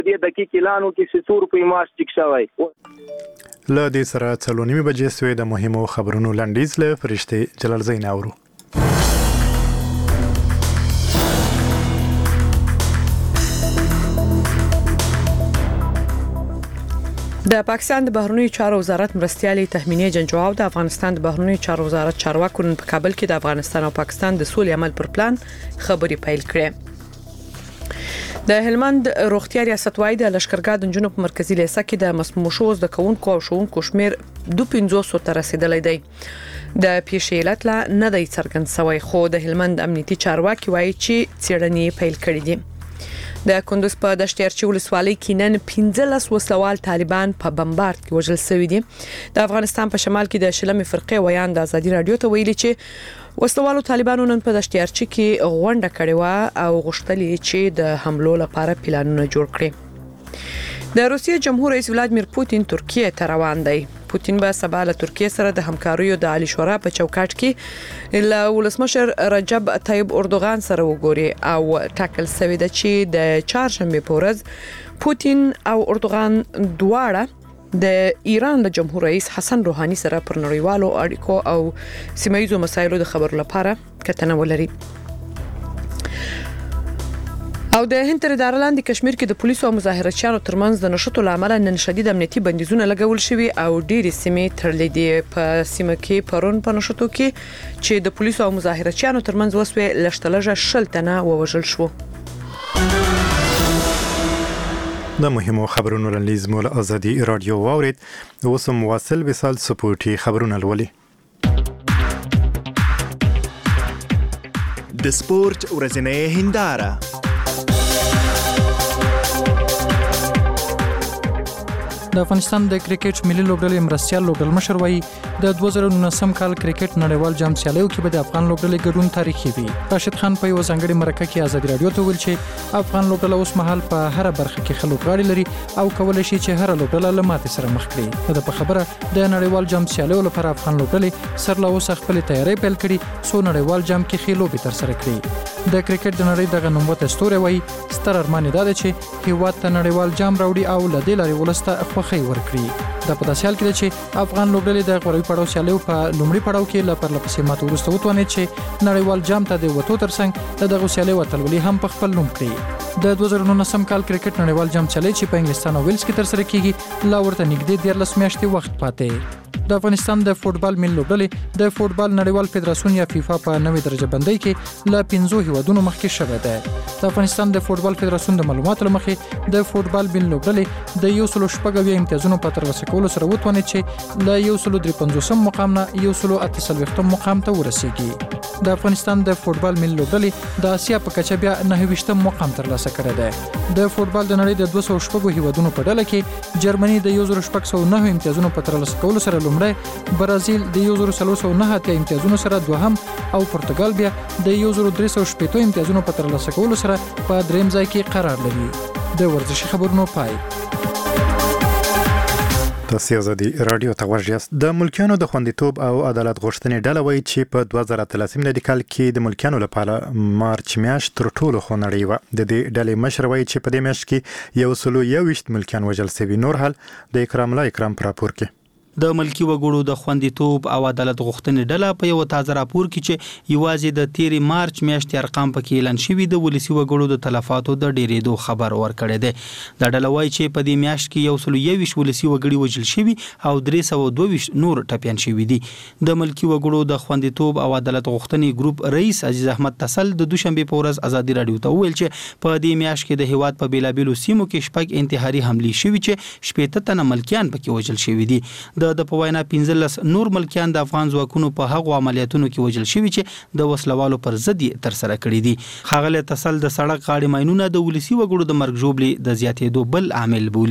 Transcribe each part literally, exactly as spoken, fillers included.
دې دقیق اعلان وکړي چې څو روپۍ معاش ټیک شوی. له دې سره څلور نیمې بجې سوې د مهمو خبرونو لنډیز له فرشتې جلال زین اورو. د پاکستان د بهرنیو چارو وزارت مرستيالي تهمینه جنجواو د افغانستان د بهرنیو چارو وزارت چارواکو په کابل کې د افغانستان او پاکستان د سولې عمل پر پلان خبري پیل کړې. د هلمند روغتیا ریاست وايي د لشکرګاه د جنوب مرکزی لیسه کې د مسموم شوز د کونکو او شونکو شمیر دوه پنځوس ته رسیدلی دی. د پیښې علت لا نه دی څرګند شوی، خو د هلمند امنیتي چارواکي وايي چې څېړنې پیل کړې دي. د کندوز په دشتيرچی ولسوالۍ کې نن پنځلس وسلوال طالبان په بمبارد کې وژل شوي دي. د افغانستان په شمال کې د شلمې فرقې ویان د ازادي رادیو ته ویلي چې وسلوالو طالبانو نن په دشتيرچی کې غونډه کړې و او غوښتل چې د حملو لپاره پلانونه جوړ کړي. د روسیې جمهور رئیس ولادیمیر پوتین ترکیه ته روان دی. پوتین به سبا له ترکیه سره د همکاریو د عالی شورا په چوکاټ کې له ولسمشر رجب طیب اردوغان سره وګوري او ټاکل شوی دی چې د چهارشنبه په ورځ پوتین او اردوغان دواړه د ایران د جمهور رئیس حسن روحاني سره پر نړیوالو اړیکو او سیمایي مسایلو د خبرو لپاره کتنه ولري. او د هند تر اداره لاندې کشمیر کې د پولیسو او مظاهرچیانو ترمنځ د نشټو لامل نن شدید امنیتي بندیزونه لګول شوي او ډېری سیمې تړلې دي. په سیمه کې پرون په نشټو کې چې د پولیسو او مظاهرچیانو ترمنځ وسوې لشتلجه شل تنه ووژل شو. د مهمو خبرونو لنډیز مول ازادي رادیو واورید. اوس مواصل وصال سپورتي خبرونه لولي. د سپورت ورځنۍ هنداره. د افغانستان د کرکټ ملي لوبډلې مرستيال لوبډل مشر وایي د دوه زره نولسم کال کرکټ نړیوال جام سیالیو کې به د افغان لوبډلې ګډون تاریخي وي. راشد خان په یو ځانګړي مرکه کې ازادي رادیو ته ویل چې افغان لوبډله اوس مهال په هر برخه کې ښه لوبغاړي لري او کولای شي چې هر لوبډله له ماتې سره مخ کړي. د په خبره د نړیوال جام سیالیو لپاره افغان لوبډلې سر له اوسه خپل تیاری پیل کړي څو نړیوال جام کې ښې لوبې تر سره کړي. د کرکټ د نړۍ دغه نوموته ستوری وایي ستر ارمان دا دی چې هیواد ته نړیوال جام راوړي او له دې لارې ولسته خوښي ورکړي. د په داسې حال کې چې افغان لوبډلې د غوړوي پړاو سیالیو په لومړي پړاو کې له پرلپسې ماتو وروسته وتوانېد چې نړیوال جام ته د وتو ترڅنګ د دغه سیالیو اتلولي هم په خپل نوم کړي. د دوه زره نولسم کال کرکټ نړیوال جام سیالي چې په انګلستان او ویلز کې تر سره کیږي لا ورته نږدې دیارلس میاشتې وخت پاتې. د افغانستان د فوټبال ملي لوبډلې د فوټبال نړیوال فدراسیون یا فیفا په نوې درجه بندۍ کې له پنځو هیوادونو مخکې شوې ده. د افغانستان د فوټبال فدراسیون د معلوماتو لمخې د فوټبال ملي لوبډلې د یو سل شپږ اویا امتیازونو په ترلاسه کولو سره وتوانېد چې له یو سل درې پنځوسم مقام نه یو سل اته څلوېښتم مقام ته ورسیږي. د افغانستان د فوټبال ملي لوبډلې د اسیا په کچه بیا نهه ویشتم مقام ترلاسه کړی دی. د فوټبال د نړۍ د دوه سوه شپږو هیوادونو په ډله کې جرمني د یو زر شپږ سوه نهه امتیازونو په ترلاسه کولو سره لومړی، برازیل د یو زر څلور سوه نهه اتیا امتیازونو سره دوهم او پرتګال بیا د یو زر درې سوه شپېته امتیازونو په ترلاسه کولو سره په دریم ځای کې قرار لري. د ورزشي خبرونو پای. تاسو ازادي رادیو ته ورجاست. د ملکیانو د خوندیتوب او عدالت غوښتنې ډله وایي چې په دوه زره اتلسم میلادي کال کې د ملکیانو لپاره مارچ میاشت تر ټولو خونړۍ وه. د دې ډلې مشر وایي چې په دې میاشت کې یو سل یو ویشت ملکیان وژل شوي. نور حال د اکرام الله اکرام په راپور کې. د ملکی وګړو د خوندیتوب او عدالت غوښتنې ډله په یو تازه راپور کې چې یوازې د تیری مارچ میاشتې ارقام پکې اعلان شوي د ولسی وګړو د تلفاتو د ډیرېدو خبر ورکړی دی. د ډله وایي چې په دې میاشت کې یو سل یو ویشت ولسی وګړي وژل شوي او درې سوه دوه ویشت نور ټپیان شوي دي. د ملکی وګړو د خوندیتوب او عدالت غوښتنې ګروپ رئیس عزیز احمد تسل د دوشنبه په ورځ ازادي رادیو ته وویل چې په دې میاشت کې د هیواد په بیلابیلو سیمو کې شپږ انتحاري حملې شوي چې شپېته تنه ملکیان پکې وژل شوي دي. د د په وینا پنځلس نور ملکیان د افغان ځواکونو په هغو عملیاتونو کې وژل شوي چې د وسلوالو پر ضد یې ترسره کړي دي. ښاغلی تسل د سړک غاړې ماینونه د ولسي وګړو د مرګ ژوبلې د زیاتېدو بل عامل بولي.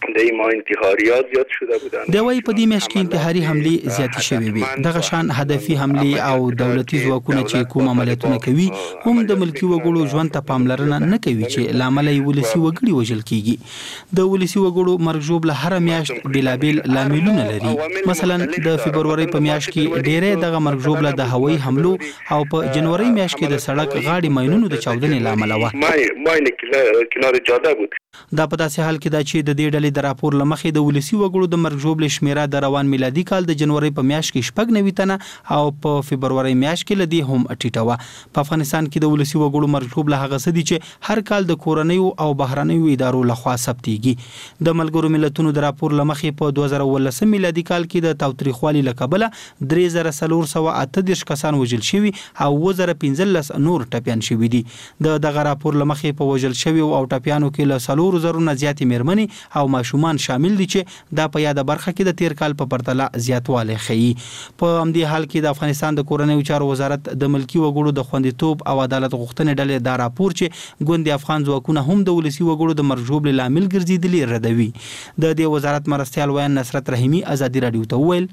د ایما انتحاریات زیات شده بودند. د وای په دې میاشت کې انتحاري حمله زیاتې شوې وي. دغه شان هدفي حمله او دولتي ځواکونه چې کوم عملیاتونه کوي هم د ملکی وګړو ژوند ته پاملرنه نه کوي چې لامل یې ولسی وګړي وژل کیږي. د ولسی وګړو مرګ ژوبله هر میاشت بلابل لاملونه لري. مثلا د فبرवरी په میاشت کې ډېرې دغه مرګ ژوبله د هوایي حملو او په جنوري میاشت کې د سړک غاړې ماینونو د چاودنې لامل و. ماین کنار جاده بود. دا په داسې حال کې دا چې د دې ډلې د راپور لمخې د ولسی وګړو د مرګ ژوبلې شمیره د روان میلادي کال د جنوري په میاشت کې شپږ نوي تنه او په فبرवरी میاشت کې لدی هم ټیټه و. په افغانستان کې د ولسی وګړو مرګ ژوبله هغه څه دي چې هر کال د کورنیو او بهرنیو ادارو لخوا ثبتېږي. د ملګرو ملتونو د راپور لمخې په دوه زره ولسم میلادي کال کې د تاوتریخوالي له کبله درې زره څلور سوه اته دېرش کسان وژل شوي او اووه زره پنځلس نور ټپیان شوي دي. د دغه راپور لمخې په وژل شوي او ټپیانو کې له څلور زره نه زیاتې مېرمنې او ماشومان شامل دي چې دا په یاده برخه کې د تیر کال په پرتله زیاتوالی ښیي. په همدې حال کې د افغانستان د کورنیو چارو وزارت د ملکی وګړو د خوندیتوب او عدالت غوښتنې ډلې دا راپور چې ګوند افغان ځواکونه هم د ولسی وګړو د مرګ ژوبلې لامل ګرځېدلي ردوي. د دې وزارت مرستیال ویان نصرت رحیمي ازادي راډیو ته وویل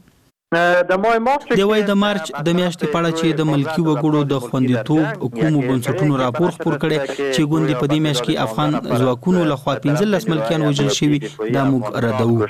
د وای د مارچ د میاشتې په اړه چې د ملکی وګړو د خوندیتوب کومو بنسټونو راپور خپور کړي چې ګوندې په دې میاشت کې افغان ځواکونو لخوا پنځلس ملکیان وژل شوي دا موږ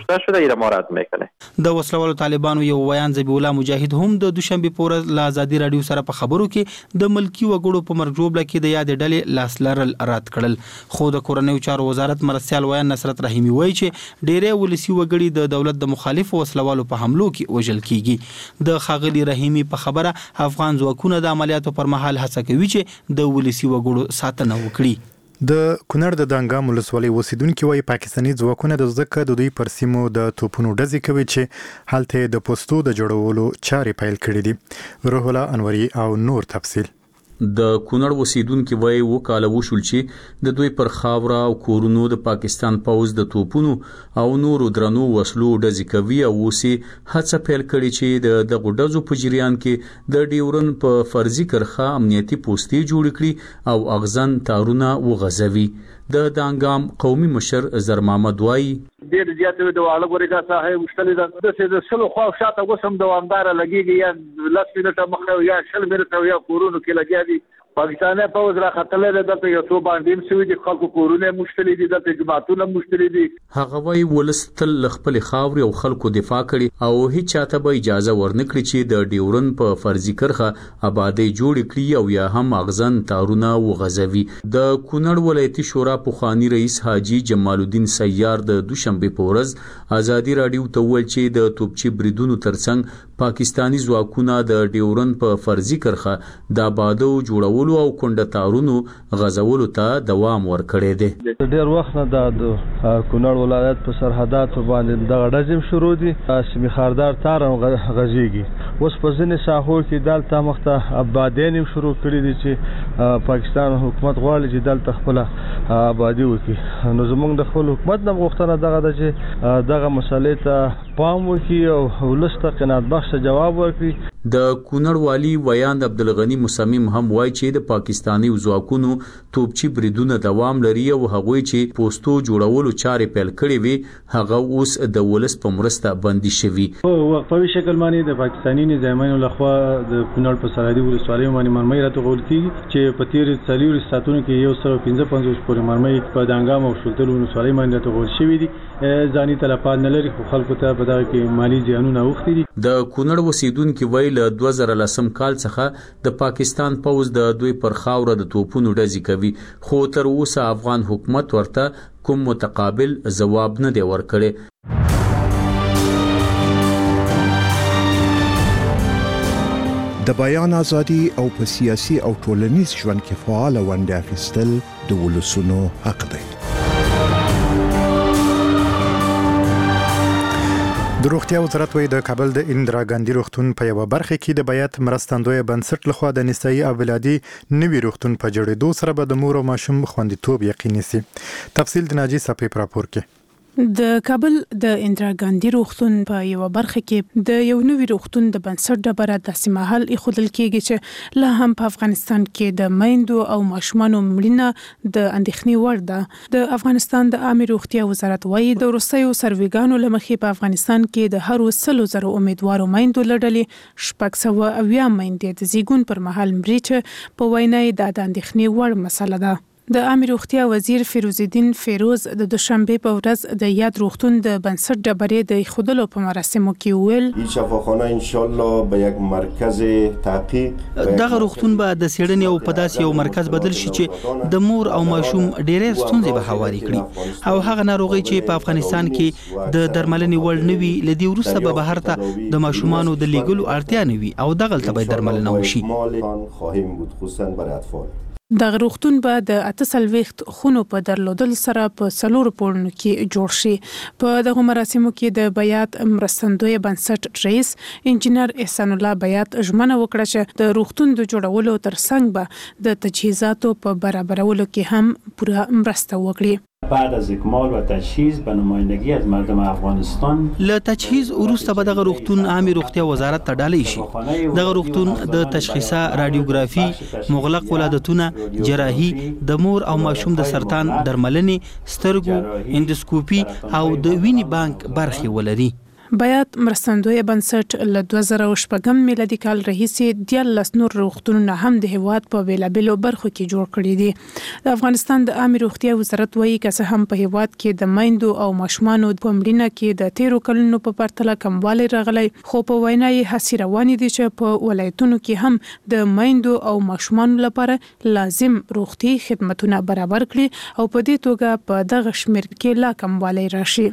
ردوو. د وسلوالو طالبانو یو ویان ذبیح الله مجاهد هم د دوشنبه په ورځ له ازادي راډیو سره په خبرو کې د ملکی وګړو په مرګ ژوبله کې د یاد ډلې لاس لرل رد کړل. خو د کورنیو چارو وزارت مرستیال ویان نصرت رحیمي وایي چې ډېرې ولسی وګړي د دولت د مخالفو وسلوالو په حملو کې وژل کیږي. د خاغلی رحیمی په خبره افغان ځواکونه د عملیاتو پر مهال هڅه کوي چې د ولسی وګړو ساتنه وکړي. د کونړ د دانګام ولسوالۍ اوسیدونکو وايي پاکستاني ځواکونه د ځکه د دوی پر سیمو د توپونو ډزې کوي چې هلته د پوستو د جوړولو چارې پیل کړې دي. روح الله انوري او نور تفصیل. د کونړ اوسیدونکو وایي وکاله وشول چې د دوی پر خاوره او کورونو د پاکستان پوز د توپونو او نورو درنو وسلو ډزې کوي او اوسې هڅه پیل کړې چې د دغه ډزو په جریان کې د ډیورن په فرضي کرخه امنیتي پوستې جوړ کړي او اغزن تارونه وغځوي. د دانګام قومي مشر زر محمد وایي ډېر زیات د واړه ګورګا صاحب مشتلې د د سلو خو شاته وسم دوامدار لګيږي یا لاس منټه مخه یا شل منټه یا کورونو کې لګیا دي. پاکستاني پوز را خطلې د یو څو باندې سوي د خلکو کورونه مشتلې دي د جماعتونو مشتلې دي. هغه وایي ولستل خپل خاوري او خلکو دفاع کړي او هیڅ چاته به اجازه ورنکړي چې د ډیورن په فرضي کرخه آبادی جوړ کړي او یا هم اغزن تارونه وغځوي. د کونړ ولایتي شورا پوخانی رئیس حاجی جمال الدین سیار د دوشنبه په ورځ ازادي راډیو ته ویل چې د توپچی بریدونو ترڅنګ پاکستانی ځواکونه د ډیورن په فرضي کرخه د آبادو جوړولو او کونډه تارونو غزولو ته دوام ورکړی دی. ډېر وخت نه د کونړ ولایت په سرحداتو باندې د غډزم شروع دي. سیمې خاردار تار غزيږي. اوس په ځینې ساحو کې دلته مخته آبادین شروع کړي دي چې پاکستان حکومت غواړي چې دلته خپل آبادی وکړي. نو زموږ د خپل حکومت نه غوښتنه دغه ده چې دغه مسلې ته پام وکړي او ولسته قناعت بخش جواب ورکړي. د کونړ والی ویان عبدالغنی مصمم هم وایي چې د پاکستاني ځواکونو توپچی بریدونه دوام لري او هغه چې پوستو جوړولو چارې پیل کړې وي هغه اوس د ولس په مرسته بندي شوی. په په شکل باندې د پاکستاني نظامونو لخوا د کونړ په سرحدي ولسوالۍ باندې مرمۍ راته غول کیږي چې په تیر څلور ساتونو کې یو سل پنځه پنځوس پورې مرمۍ په دانګام او شلتل ولسوالۍ باندې راته غول شوی دي. ځاني تلفات نه لري خو خلکو ته په دغه کې مالی زیانونه اوښتي دي. د کونړ اوسیدونکو ویل دوه زره لسم کال څخه د پاکستان پوز د دوی پر خاوره د توپونو ډزې کوي خو تر اوسه افغان حکومت ورته کوم متقابل ځواب نه دی ورکړی. د بیان ازادي او په سیاسي او ټولنیز ژوند کې فعال ونډه اخیستل د ولسونو حق دی. د روغتیا وزارت وایي د کابل د اندرا ګاندي روغتون په یو برخه کې د بیات مرستندوی بنسټ لخوا د نسایي او ولادي نوي روغتون په جوړېدو سره به د مور او ماشوم خوندیتوب یقیني شي. تفصیل د ناجی صفی راپور کې. د کابل د اندرا ګاندی روغتون په یو برخه کې د یو نوي روغتون د بنسټ ډبره داسې مهال ایښودل کېږي چې لا هم په افغانستان کې د میندو او ماشومانو مړینه د اندېښنې وړ ده. د افغانستان د عامه روغتیا وزارت وايي د وروستیو سروېګانو له مخې په افغانستان کې د هرو سلو زرو امیدوارو میندو له ډلې شپږ سوه اویا میندې د زیږون پر مهال مري چې په وینا یې دا د اندېښنې وړ مسله ده. د عامه روغتیا وزیر فیروز الدین فیروز د دوشنبه په ورځ د یاد روغتون د بنسټ ډبرې د ایښودلو په مراسمو کې ویل این شفاخانه ان شاء الله به یک مرکز تحقیق دغه روغتون به د څېړنې او په داسې یو مرکز بدل شي چې د مور او ماشوم ډېرې ستونزې به هواري کړي او هغه ناروغي چې په افغانستان کې د درملنې وړ نه وي له دې وروسته به بهر ته د ماشومانو د لیږلو اړتیا نه وي او دغلته به درملنه وشي. خواهیم بود خصوصا برای اطفال. د روغتون به د اته څلوېښت خونو په درلودل سره په څلورو پوړونو کې جوړ شي. په دغه مراسمو کې د بیات مرستندوی بنسټ رئیس انجینر احسان الله بیات ژمنه وکړه چې د روغتون د جوړولو ترڅنګ به د تجهیزاتو په برابرولو کې هم پوره مرسته وکړي. بعد از اکمال و تجهیز به نمایندگی از مردم افغانستان له تجهیز وروسته به دغه روغتون عامه روغتیا وزارت ته ډالۍ شي. دغه روغتون د تشخیصا رادیوګرافي، مغلق ولادتونه، جراحي، د مور او ماشوم د سرطان درملنې، سترګو، اندوسکوپي او د وینې بانک برخې ولري. بیات مرستندوی بنسټ له دوه زره شپږم میلادي کال راهیسې دیارلس نور روغتونونه هم د هیواد په بیلابیلو برخو کې جوړ کړي دي. د افغانستان د عامه روغتیا وزارت وايي که څه هم په هیواد کې د میندو او ماشومانو په مړینه کې د تیرو کلونو په پرتله کموالی راغلی، خو په وینا یې هڅې روانې دي چې په ولایتونو کې هم د میندو او ماشومانو لپاره لازم روغتي خدمتونه برابر کړي او په دې توګه په دغه شمېر کې لا کموالی راشي.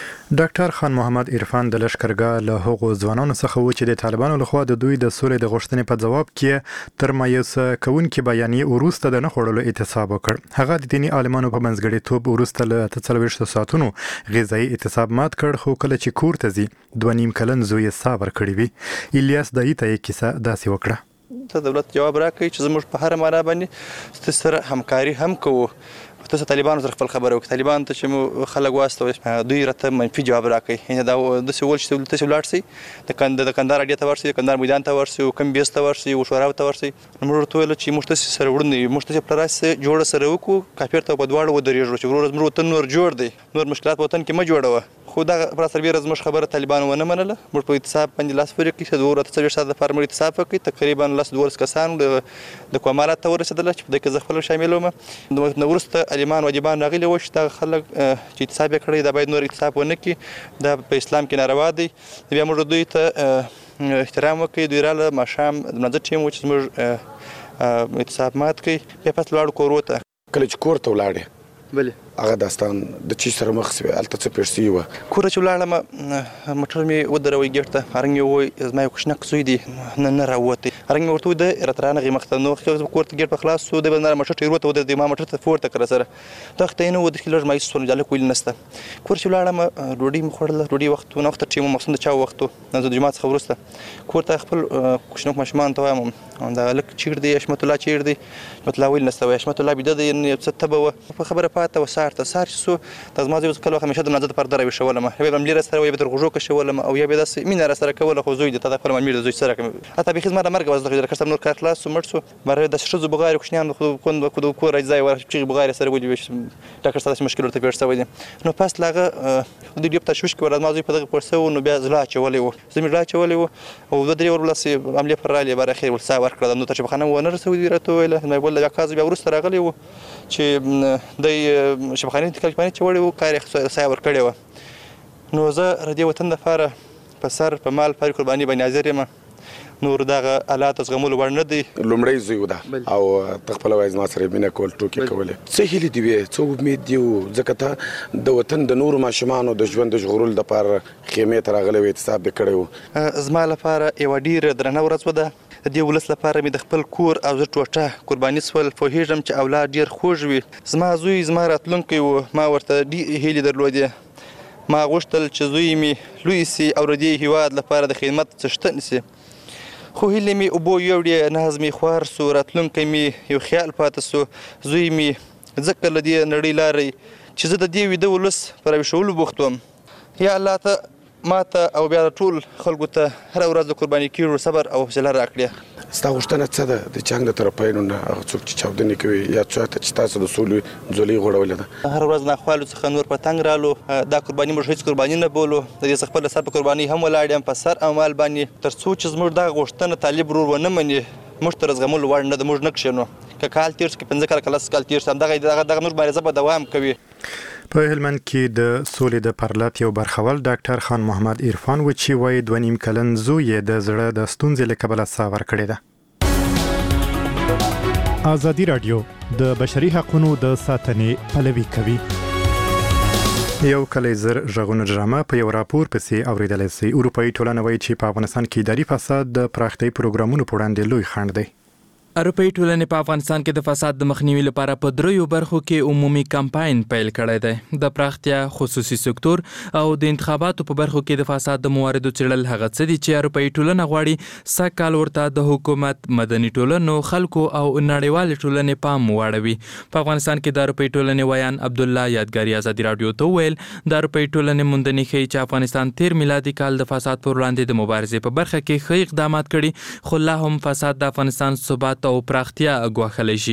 ډاکټر خان محمد عرفان د لشکرګاه له هغو ځوانانو څخه و چې د طالبانو لخوا د دوی د سولې د غوښتنې په جواب کې تر مایوسه کوونکې بیانیې وروسته د نه خوړلو اعتصاب وکړ. هغه د دیني عالمانو په منځګړیتوب وروسته له اته څلوېښتو ساعتونو غذایي اعتصاب مات کړ، خو کله چې کور ته ځي دوه نیم کلن زوی یې ساه ورکړې وي. الیاس دایي ته یې کیسه داسې وکړه. ته دولت جواب راکړي چې زموږ په هر معنا باندې ستاسو سره همکاري هم کوو. تاسو طالبانو سره خپل خبره وکړه. طالبان ته چې مو خلک واستوي دوی راته منفي جواب راکړي. یعنې دا داسې ول چې تاسو ولاړ شئ د کندهار د کندهار اډې ته ورسئ، د کندهار میدان ته ورسئ، کم بیس ته ورسئ، وشوراو ته ورسئ. نو موږ ورته ویل چې موږ تاسو سره وړاندې یو، موږ تاسو په راسه جوړه سره وکړو، کافر ته په دواړو ودرېږو چې ورور زموږ وطن نور جوړ دی، نور مشکلات په وطن کې مه جوړوه. خو دا پر سربیره زموږ خبره طالبانو ونه منله. موږ په اعتصاب باندې لاس پورې کړي چې د اته څلوېښت ساعته لپاره موږ اعتصاب وکړي. تقریبا لس دولس کسان د کومالات ته ورسېدل چې په دې کې زه خپل شامل وم. نو وروسته عالمان واجبان راغلي وو چې دا خلک چې اعتصاب یې کړی دا باید نور اعتصاب ونه کړي، دا په اسلام کې ناروا دی. بیا موږ دوی ته احترام وکړي. دوی راله ماښام د لمانځه ټیم و چې زموږ اعتصاب مات کړي. بیا پس لاړو کورو ته. کله چې کور ته ولاړې بلې هغه داستان د چی سره مخ شوی هلته څه پېښ شوي وه؟ کور چې ولاړم موټر مې ودروي ګېټ ته. هرنګ مې ووایي زما یو کوچنک زوی دی نه نه راووتی. هرنګ مې ورته ووایي د راته رانغی مخ ته. نو کور ته ګېټ په خلاص شو، دی به موټر ټیرو ته ودرېدی، ما موټر ته پورته کړه سره دغه ته یې نه ودرېد. لږ مایوس شوم، هلک ویل نشته. کور چې ولاړم ډوډۍ مې خوړله. ډوډۍ وخت نه وخته ټیم مقصود د چا وخت و د جومات څخه وروسته کور ته خپل کوچنک ماشومان ته وایم دا هلک چیرې دی، حشمت الله چیرې دی؟ حشمت الله ویل نشته. وایي حشمت الله بیده دی، څه تبه وه. په خبره پاته وه. سهار ته سهار چې سو دا زما زوی کله همیشه د منځه پرده راویښولم، یا به ملي راسره یا به تر غوږو کشولم او یا به داسې مینه راسره کوله. خو زوی دی ته د خپل ملي د زوی سره کوم حتی بیخي زما د مرګ وځ د کسب نور کار خلاص سو مړ سو. باره د ښځو بغارې کوچنیان خو کون کو کور راځي ور چې بغارې سره ولې ډاکټر ستاسو مشکل ورته پیښ شوی دی. نو پس لاغه د دې په تشویش کې ور ما زوی په دغه پرسه نو بیا زلا چولې و زمي لا چولې و او د درې ور لاسي عملیه پر رالي بار اخر ول سا ور کړم. نو ته چې بخانه و نه رسوي راته ویل مې بوله بیا کاز بیا ورسره راغلی و چې د شبخانه انتقال باندې چې وړي و کار سا ور کړی و. نو زه ردی وطن د فاره په سر په مال پر قرباني باندې حاضر یم. نور دغه آلات زغمول وړ نه دی. لومړی زوی ده او تخپل وایز ما سره مینه کول ټوکې کولې. څه هیلې دی وې څه امید دی ځکه ته د وطن د نور ماشومانو د ژوند د ژغورل د پاره خیمې ته راغلی و اعتصاب دې کړی و. زما لپاره یوه ډېره درنه ورځ وه. د دې ولس لپاره مې د خپل کور او زه ټوټه قرباني سول. پوهېږم چې اولاد ډېر خوږ وي. زما زوی زما راتلونکی و. ما ورته ډېرې هیلې درلودې. ما غوښتل چې زوی مې لوی سي او د دې هېواد لپاره د خدمت څښتن سي. خو هیلې مې اوبو یوړې، ناز مې خوار سو، راتلونکی مې یو خیال پاته سو. زوی مې ځکه له دې نړۍ لارې چې زه د دې ویده ولس په راویښولو بوخت وم. یا الله ته ما ته او بیا ټول خلکو ته هره ورځ د قرباني کېږو صبر او حوصله راکړي. ستا غوښتنه څه ده د جنګ د طرفینو نه هغه څوک چې چاودنې کوي یا څوک ته چې تاسو د سولې ځولۍ غوړولې ده؟ هر ورځ ناخوالو څخه نور په تنګ رالو. دا قرباني موږ هېڅ قرباني نه بولو. د دې څخه خپل سر په قرباني هم ولاړ یم په سر او مال باندې، تر څو چې زموږ دغه غوښتنه طالب ورور ونه مني موږ ته زغملو وړ نه ده. موږ نه کښېنو که کال تېر شي که پنځه کاله که لس کال تېر شي همدغه دغه موږ مبارزه به دوام کوي. په هلمند کې د سولې د پرلط یو برخوال ډاکټر خان محمد عرفان و چې وایي دوه نیم کلن زوی یې د زړه د ستونزې له کبله ساه ورکړې ده. ازادي راډیو د بشري حقوقو د ساتنې پلوي کوي. یو کلی زر ژغورنه ډرامه په یو راپور پسې اوریدل شي. اروپאי ټولنه وایي چې په افغانستان کې اداري فساد د پراختیايي پروګرامونو په وړاندې لوی خنډ دی. اروپאי ټولنې په افغانستان کې د فساد د مخنیوي لپاره په دریو برخو کې عمومي کمپاین پیل کړی دی. د پراختیا، خصوصي سکتور او د انتخاباتو په برخو کې د فساد د مواردو څېړل هغه څه دي چې اروپאי ټولنه غواړي سږ کال ورته د حکومت، مدني ټولنو، خلکو او نړیوالې ټولنې پام واړوي. په افغانستان کې د اروپאי ټولنې ویان عبدالله یادګاري ازادي راډیو ته وویل د اروپאי ټولنې موندنې ښیي چې افغانستان تیر میلادي کال د فساد پر وړاندې د مبارزې په برخه کې ښه اقدامات کړي، خو لا هم فساد د افغانستان ثبات او پراختیا ګواښلی شي.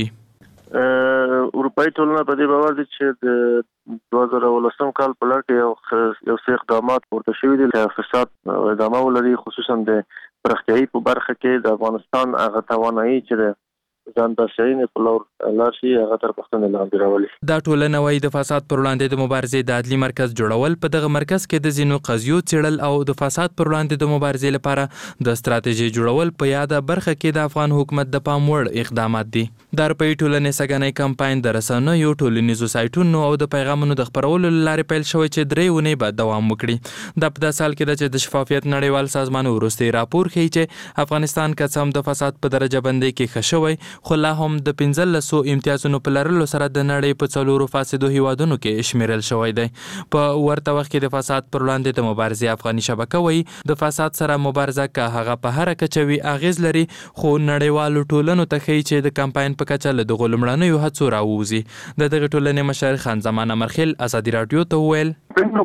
اروپאי ټولنه په دې باور دي چې د دوه زره ولسم کال په لړ کې یو یو څه اقدامات پورته شوي دي چې فساد ادامه ولري، خصوصا د پراختیايي په برخه کې د افغانستان هغه توانایي چې ځان بسیاینې په لور لاړ شي هغه تر پوښتنې لاندې راولي. دا ټولنه وایي د فساد پر وړاندې د مبارزې د عدلي مرکز جوړول، په دغه مرکز کې د ځینو قضیو څېړل او د فساد پر وړاندې د مبارزې لپاره د ستراتیژي جوړول په یاده برخه کې د افغان حکومت د پام وړ اقدامات دي. د اروپאי ټولنې سږنی کمپاین د رسنیو، ټولنیزو سایټونو او د پیغامونو د خپرولو له لارې پیل شوی چې درې اونۍ به دوام وکړي. دا په داسې حال کې ده چې د شفافیت نړیوال سازمان وروستی راپور ښیي چې افغانستان که څه هم د فساد په درجه بندۍ کې ښه شوی، خو لا هم د پنځلسو امتیازونو په لرلو سره د نړۍ په څلورو فاسدو هیوادونو کې شمیرل شوی دی. په ورته وخت کې د فساد پر وړاندې د مبارزې افغاني شبکه وایي د فساد سره مبارزه که هغه په هره کچه وي اغیز لري، خو نړیوالو ټولنو ته ښیي چې د کمپاین په کچه له دغو لومړنیو هڅو راووځي. د دغې ټولنې مشر خان زمان امرخیل ازادي راډیو ته وویل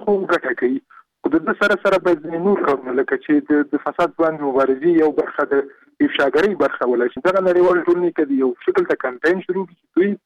د دې سره سره باید نور کارونه لکه چې د فساد باندې مبارزې یو برخه د افشاګرۍ برخه ولای شي. دغه نړیوال ټولنې کې یو شکل ته کمپاین شروع کړي دوی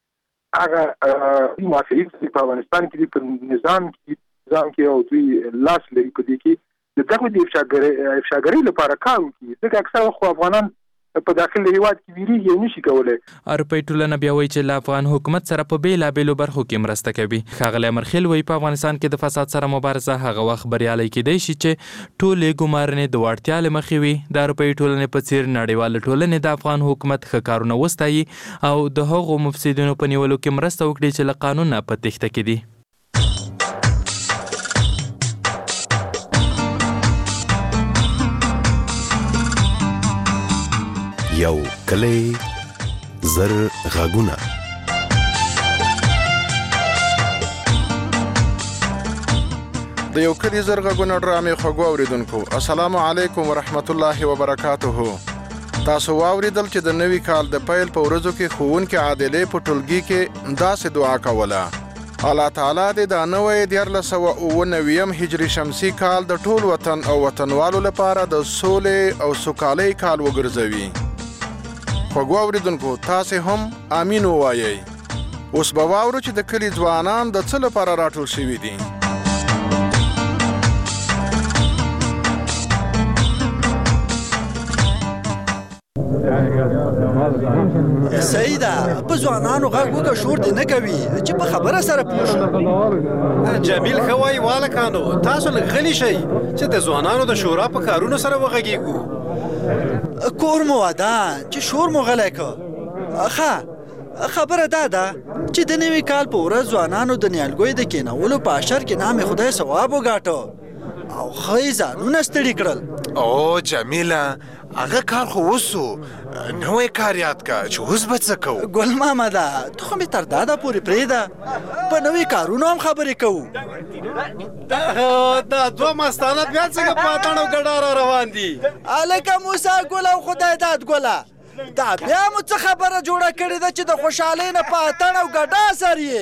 هغه موافقین په افغانستان کې په نظام کې نظام کې او دوی لاس لري په دې کې دغه د افشاګرۍ افشاګرۍ لپاره کار کوي. ځکه اکثره خو افغانان په داخل هیواد کې ویریږي نشي کولای. اروپאי ټولنه بیا وایي چې له افغان حکومت سره په بیلابیلو برخو کې مرسته کوي. ښاغلی امرخیل وایي په افغانستان کې د فساد سره مبارزه هغه وخت بریالی کېدی شي چې ټولې ګمارنې د وړتیا له مخې وي. د اروپאי ټولنې په څیر نړیواله ټولنې د افغان حکومت ښه کارونه وستایي او د هغو مفسدینو په نیولو کې مرسته وکړي چې له قانون نه په تېښته کې دي. یو کلی زر غږونه د یو کلی زر غږونه ډرامې خوږو اوریدونکو السلام علیکم ورحمت الله وبرکاته. تاسو واوریدل چې د نوي کال د پیل په ورځو کې ښوونکي عادلې په ټولګي کې داسې دعا کوله: الله تعالی دې د نوې دیارلس سوه اووه نویم هجري شمسي کال د ټول وطن او وطنوالو لپاره د سولې او سوکالۍ کال وګرځوي. خوږو اوریدونکو تاسې هم امین ووایئ. اوس به واورو چې د کلي ځوانان د څه لپاره راټول شوي دي. سیده په ځوانانو غږ وکړه شور دې نه کوي چې په خبره سره پوه شو. جمیل ښه وایي والکانو تاسو لږ غلي شئ چې د ځوانانو د شورا په کارونو سره وغږیږو. کور مو ودان چې شور مو غلی که. ښه خبره دا ده چې د نوي کال په ورځ ځوانانو د نیالګیو د کېنولو په اشر کې نام خدای ثواب وګاټه او ښه یې ځانونه ستړي کړل. او جمیله هغه کار خو وسو، نوی کار یاد کا چې اوس به څه کوو. ګل مامده ته خو مې تر داده پورې پرېږده په نوي کارونو هم خبرې کوو. دا دوه مستانه بیا څنګه په اتڼ او ګډا را روان دي. هلکه موسی ګل او خدای داد ګله دا بیا مو څه خبره جوړه کړې ده چې د خوشحالۍ نه په اتڼ او ګډا سر یې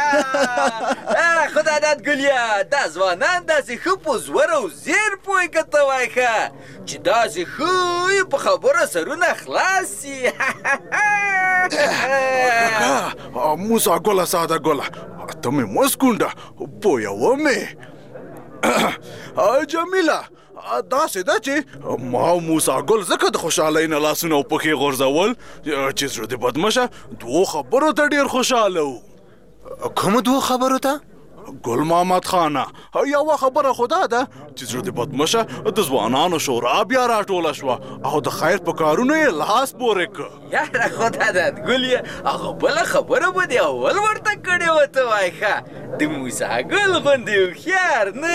خدای داد ګلیا دا ځوانان داسې ښه په زور او زیر پوهې که ته وایې ښه چې داسې ښه په خبره سرونه خلاص سي موسا ګله ساده ګله ته مې مسکونډه پوهوه مې جمیله داسې ده چې ما او موسی ګل ځکه د خوشحالۍ نه لاسونه او پښې غورځول چې زړه دې بدمشه دوو خبرو ته ډېر خوشحاله وو. کومو دوو خبرو ته؟ ګل محمد خانه یوه خبره خو دا ده چې زړه دې بدمشه د ځوانانو شورا بیا راټوله شوه او د خیر په کارونو یې لاس پورې کړ. یاره خدای داد ګلیا هغه بله خبره به دې اول ورته کړې وه ته وایې ښه د موسی ګل غوندې هوښیار نه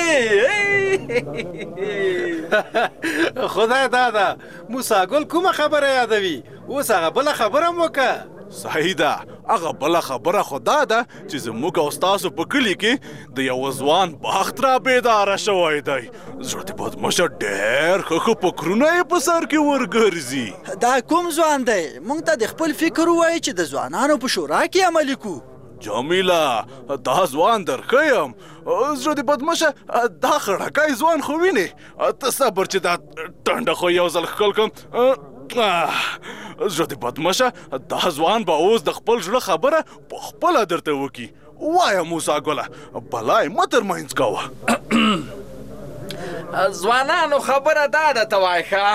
خدای داده موسی ګل کومه خبره یادوي اوس هغه بله خبره م وکړه. صحیح ده هغه بله خبره خو دا ده چې زموږ او ستاسو په کلي کې د یوه ځوان بخت را بیداره شوی دی. زړه دې بدمشه ډېر ښه ښه فکرونه یې په سر کې ورګرځي. دا کوم ځوان دی موږ ته د خپل فکر ووایي چې د ځوانانو په شورا کې عملي کړو. جمیله دا ځوان درښیم زړه دې بدمشه دا خړکی ځوان خو وینې ته صبر چې دا ټنډه خو یو ځل ښکل کړم. زړه دې بدمشه دا ځوان به اوس د خپل زړه خبره په خپله درته وکړي. وایه موسی ګله بلا یې مه ترمنځ کوه. ځوانانو خبره دا ده ته وایې ښه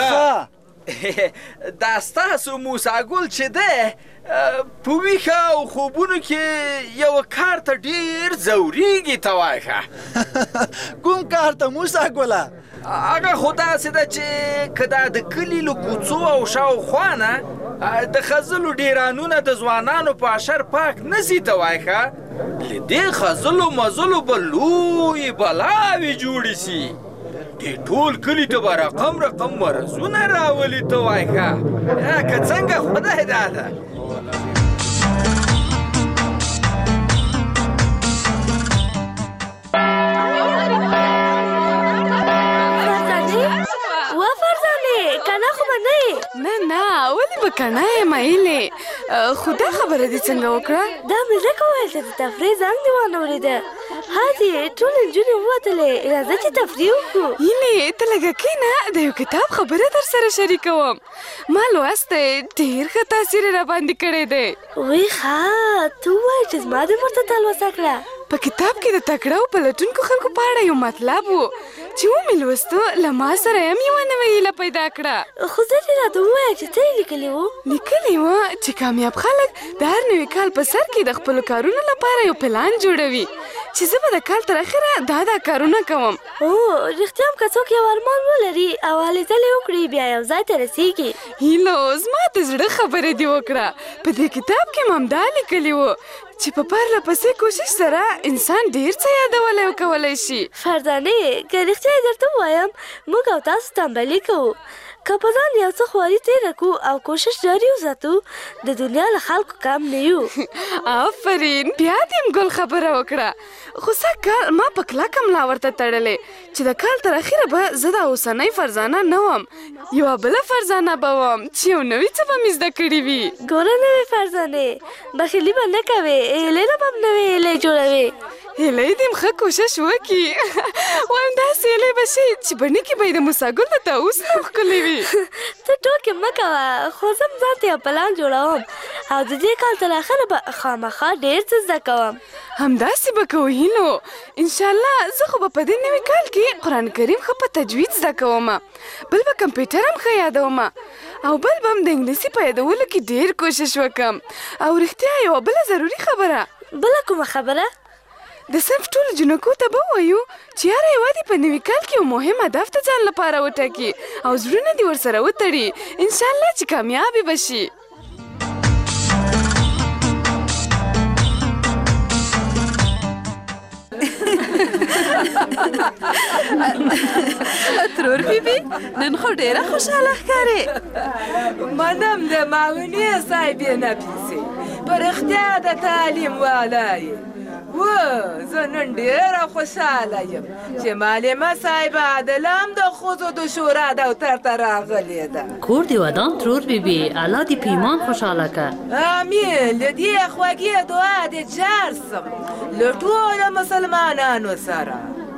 دا ستاسو موسی ګل چې دی په ویښه او خوبونو کې یوه کار ته ډېر ځورېږي ته وایې ښه کوم کار ته موسی ګله؟ هغه خو داسې ده چې که دا د کلي له کوڅو او شاوخوا نه د خځلو ډیرانونه د ځوانانو په اشر پاک نه سي ته وایې ښه له دې خځلو مزلو به لویې بلاوې جوړې سي دې ټول کلي ته به رقم رقم مرضونه راولي ته وایې ښه که څنګه خدای داده نه نه ولې به کنه یې مایلې خو دا خبره دې څنګه وکړه؟ دا مې ځکه وویل چې د تفریح زنګ دې وانه اورېده. هادي ټولې نجونې ووتلې راځه چې تفریح وکړو. هیلې ته لږه کښېنه د یو کتاب خبره در سره شریکوم. ما لوستی ډېر ښه تاثیر یې راباندې کړی دی. وی ښه ته ووایه چې زما دې ورته تلوسه کړه. په کتاب کې د تکړه او پلټونکو خلکو په اړه یو مطلب و چې ومې لوستو له ما سره هم یوه نوې هیله پیدا کړه. خو زه دې راته ووایه چې څه یې لیکلي وو؟ لیکلي وه چې کامیاب خلک د هر نوي کال په سر کې د خپلو کارونو لپاره یو پلان جوړوي چې زه به د کال تر اخره دا دا کارونه کوم. او رښتیا هم که څوک یو ارمان ولري او هلې ځلې وکړي بیا یو ځای ته رسېږي. هیلو زما د زړه خبرې دې وکړه. په دې کتاب کې م همدا لیکلي وو چې په پرله پسې کوشش سره انسان ډېر څه یادولی او کولی شي. فرزانې که رښتیا یې درته ووایم موږ او تاسو تنبلي کوو. که په ځان یو څه خواري تېره کړو او کوشش جاري وساتو د دنیا له خلکو کم نه یو. آفرین بیا دې م ګل خبره وکړه. خو سږ کال ما په کلکه ملا ورته تړلې چې د کال تر اخره به زه د اوسنۍ فرزانه نه وم یوه بله فرزانه به وم چې یو نوي څه به مې زده کړي وي. ګوره نوې فرزانې بخیلي به نه کوې هیلۍ نه به م نوې هیلۍ جوړوې. هیلۍ دې م ښه کوشش وکړي وایم داسې هیلۍ به شي چې بڼې کې به یې د موسی ګل د طاووس نه ښکلې وي. ته ټوکې مه کوه خو زه م ځان ته یو پلان جوړوم او د دې کال تر اخره به خامخا ډېر څه زده کوم. همداسې به کوو هیلو انشاءالله. زه خو به په دې نوي کال کې قرآن کریم ښه په تجوید زده کوم بل به کمپیوټر هم ښه یادوم او بل به م د انګلیسي په یادولو کې ډېر کوشش وکړم. او رښتیا یوه بله ضروري خبره. بله کومه خبره؟ د صنف ټولو جنکو ته به ووایو چې هره یوه دې په نوي کال کې یو مهم هدف د ځان لپاره وټاکي او زړونه دې ورسره وتړي انشاءالله چې کامیابې به شي. ترور بیبي نن خو ډېره خوشحاله ښکارې. منم د معاونیې صاحبې نفیسې په رښتیا د تعلیم والا یې و زه نن ډېره خوشحاله یم چې معلمه صاحبه عادله هم د ښځو د شورا دفتر ته راغلې ده. کور دې ودان ترور بیبي، الله دې پیمان خوشحاله که. امین. له دې خوږې دعا دې جار سم له ټولو مسلمانانو سره.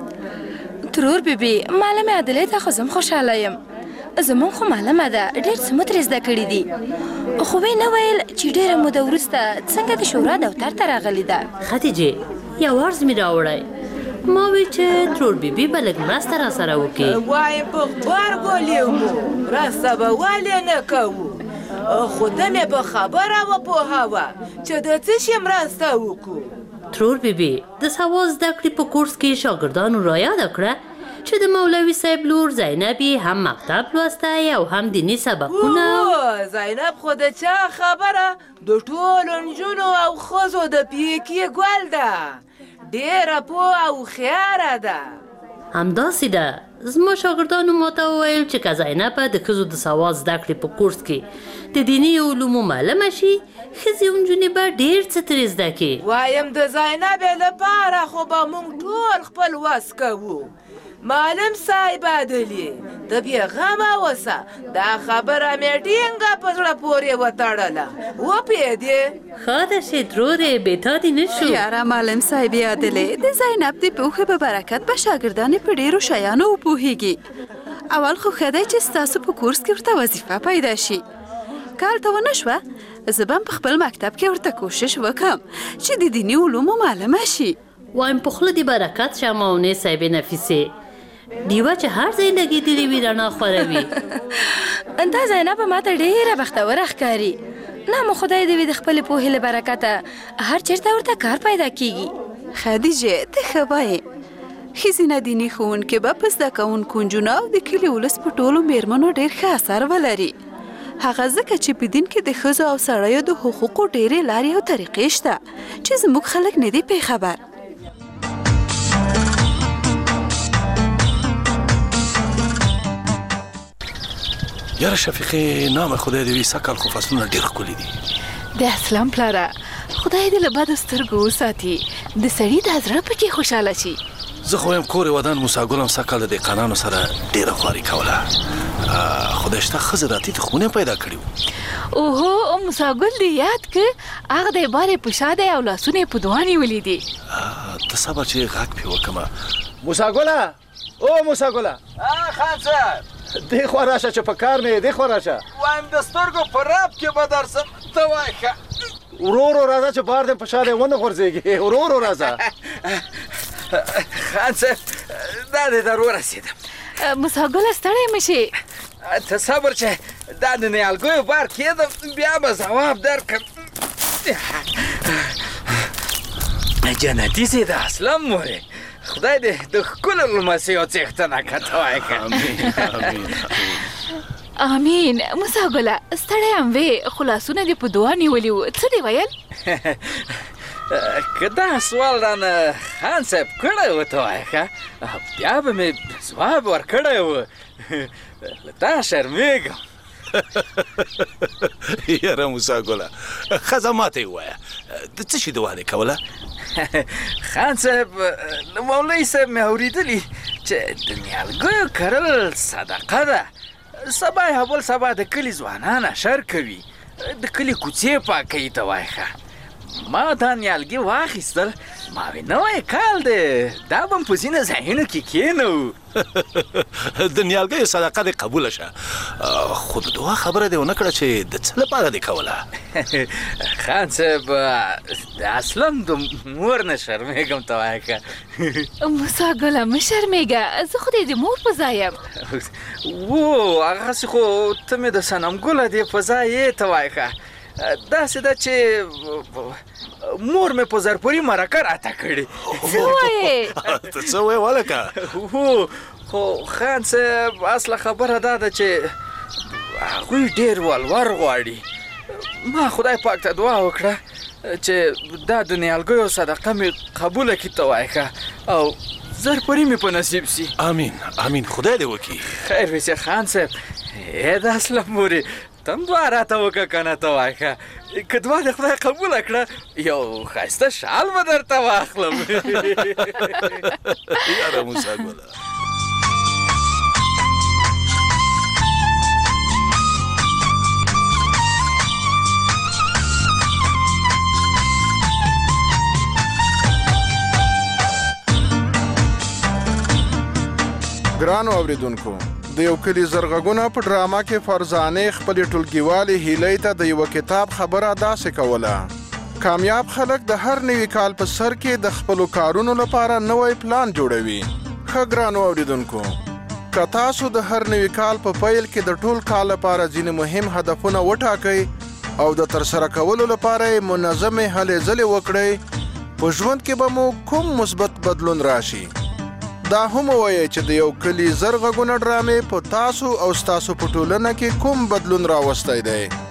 ترور بیبي، معلمې عادلې ته خو زه هم خوشحاله یم. زمون خو معلمه ده، ډېر څه مو ترې زده کړي دي، خو ویې نه ویل چې ډېره موده وروسته څنګه د شورا دفتر ته راغلې ده. خدیجې، یو عرض مې راوړی، ما ویل چې ترور بیبي به لږ مرسته را سره وکړي. وایم په غبرګولې وو، مرسته به ولې نه کوو، خو ته مې په خبره وپوهوه چې د څه شي مرسته وکړو. ترور بیبي، د سواد زده کړې په کورس کې شاګردانو رایاده کړه چې د مولوي صاحب لور زینب هم مکتب لوستی او هم دیني سبقونه. او زینب خو د چا خبره، د ټولو نجونو او ښځو د پیکي ګل ده، ډېره پوه او هوښیاره ده. همداسې ده، زما شاګردانو ماته وویل چې که زینب د ښځو د سواد زده کړې په کورس کې د دیني علومو معلمه شي، ښځې او نجونې به ډېر څه ترې زده کړي. وایم د زینبې لپاره خو به موږ ټول خپل وس کوو. معلم صاحب عادلې، ته بېغمه اوسه، دا خبره مې ټینګه په زړه پورې وتړله، وپوهېدې؟ ښه ده چې ترورې بېتا دې نه شو. یاره معلم صاحب عادلې، د زینب د پوهې په برکت به شاګردانې په ډېرو شیانو وپوهېږي. اول خو ښه دی چې ستاسو په کورس کې ورته وظیفه پیدا شي. که هلته ونه شوه، زه به هم په خپل مکتب کې ورته کوشش وکړم چې د دیني علومو معلمه شي. وایم په خوله دې برکت شه ماونې صاحبې نفیسې، دیوه چې هر ځای لګېدلې وي رڼا خوروي. دا زینب ماته ډېره بختوره ښکاري. نه مو خدای دې وي د خپلې پوهې له برکته هر چېرته ورته کار پیدا کېږي. خدیجې، ته ښه وایې. ښځینه دیني ښوونکې به په زده کوونکو نجونو او د کلي ولس په ټولو مېرمنو ډېر ښه اثر ولري. هغه ځکه چې په دین کې د ښځو او سړیو د حقوقو ډېرې لارې او طریقې شته چې زموږ خلک نه دي پې خبر. یاره شفیقې، نام خدای دې وي سږ کال خو فصلونه ډېر ښکلي دي. د اسلام پلاره، خدای دې له بدو سترګو وساتي، د سړي د زړه پکې خوشحاله شي. زه خو وایم کور ودان موسی ګل هم سږ کال د دهقانانو سره ډېره خواري کوله. خدای شته ښځې راتې تخمونه پیدا کړي وو. اوهو، موسی ګل دې یاد که هغه د بارې په شا دی او لاسونه یې په دعا نیولي دي. ته صبر چې غږ پې وکړمه. موسی ګله، او موسی ګله، خان صاحب دې خوا راشه چې په کار مې دې خوا راشه. وایم د سترګو په راب کې به درسم، ته وایه ښه. ورو ورو راځه چې بار دې په شا دې ونه غورځېږي، ورو ورو راځه. خان صاحب دا دې در ورسېدم. موسی ګله ستړی مه شې. ته صبر چې دا د نیالګیو بار کېدم، بیا به ځواب درکړم. جنتي سي د اسلام مورې، خدای دې د ښکلو لمسیو څښتنه کته وایه که. امین. موسی ګله، ستړی هم وې، خو لاسونه دې په دعا نیولي وو، څه دې ویل؟ که دا سوال رانه خان صاحب کړی و ته وایه ښه، بیا به مې ځواب ورکړی و. له تا شرمېږم. یاره موسی ګله، ښځه ماته یې ووایه، د څه شي دعا دې کوله؟ خان صاحب، له مولوي صاحب مې اورېدلي چې د نیالګیو کرل صدقه ده. سبا یا بل سبا د کلي ځوانان اشر کوي، د کلي کوڅې پاکوي ته وایه ښه. ما دا نیالګي واخیستل، ما وی نوی کال دی، دا به م په ځینو ځایونو کې کښېنوو. د نیالګیو صدقه دې قبوله شه، خو د دعا خبره دې ونه کړه چې د څه لپاره دې کوله؟ خان صاحب، د اسلم د مور نه شرمېږم ته وایه که. موسی ګله مه شرمېږه، زه خو دې د مور په ځای یم. و هغسې خو ته مې د صنم ګله دې په ځای یې ته وایه که. داسې ده چې مور مې په زرپوري مرکه راته کړې. څه وایې؟ ته څه وایې والکه؟ هو، خو خان صاحب اصله خبره دا ده چې هغوی ډېر ولور غواړي. ما خدای پاک ته دعا وکړه چې دا د نیالګیو صدقه مې قبوله کړي ته وایه ښه، او زرپوري مې په نصیب سي. امین امین، خدای دې وکړي. خیر ویسې خان صاحب. ای د اسلم مورې، تم دوه راته وکړه که نه ته وایه ښه که دوه د خدای قبوله کړه یو ښایسته شال به درته واخلم یاره موسی ګله ګرانو اوریدونکو د یو کلي زرغږونه په ډرامه کې فرزانې خپلې ټولګیوالې هیلۍ ته د یوه کتاب خبره داسې کوله. کامیاب خلک د هر نوي کال په سر کې د خپلو کارونو لپاره نوی پلان جوړوي. ښه ګرانو اوریدونکو که تاسو د هر نوي کال په پیل کې د ټول کال لپاره ځینې مهم هدفونه وټاکئ او د ترسره کولو لپاره یې منظمې هلې ځلې وکړئ په ژوند کې به مو کوم مثبت بدلون راشي. دا هم وایي چې د یو کلي زرغږونه ډرامې په تاسو او ستاسو په ټولنه کې کوم بدلون راوستی دی.